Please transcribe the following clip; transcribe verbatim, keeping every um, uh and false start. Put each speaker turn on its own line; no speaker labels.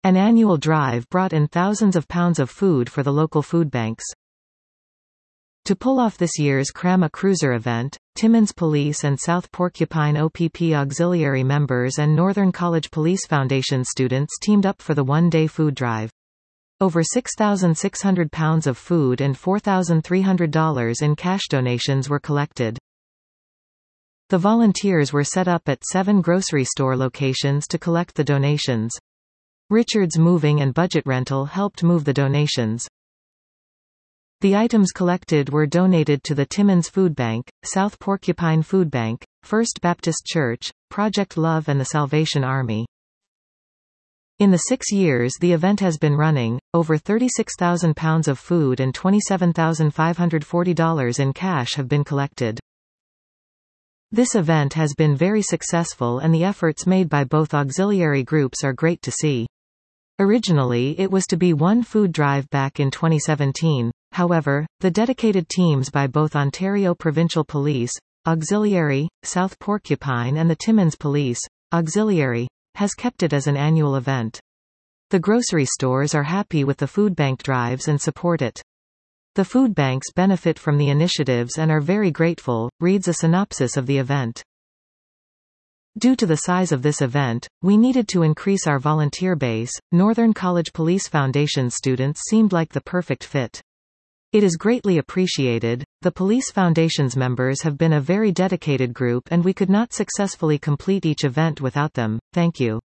An annual drive brought in thousands of pounds of food for the local food banks. To pull off this year's Cram a Cruiser event, Timmins Police and South Porcupine O P P Auxiliary members and Northern College Police Foundation students teamed up for the one-day food drive. Over six thousand six hundred pounds of food and four thousand three hundred dollars in cash donations were collected. The volunteers were set up at seven grocery store locations to collect the donations. Richards Moving and Budget Rental helped move the donations. The items collected were donated to the Timmins Food Bank, South Porcupine Food Bank, First Baptist Church, Project Love and the Salvation Army. In the six years the event has been running, over thirty-six thousand pounds of food and twenty-seven thousand five hundred forty dollars in cash have been collected. This event has been very successful and the efforts made by both auxiliary groups are great to see. Originally it was to be one food drive back in twenty seventeen, however, the dedicated teams by both Ontario Provincial Police, Auxiliary, South Porcupine and the Timmins Police, Auxiliary, has kept it as an annual event. The grocery stores are happy with the food bank drives and support it. The food banks benefit from the initiatives and are very grateful, reads a synopsis of the event. Due to the size of this event, we needed to increase our volunteer base. Northern College Police Foundation students seemed like the perfect fit. It is greatly appreciated. The Police Foundation's members have been a very dedicated group and we could not successfully complete each event without them. Thank you.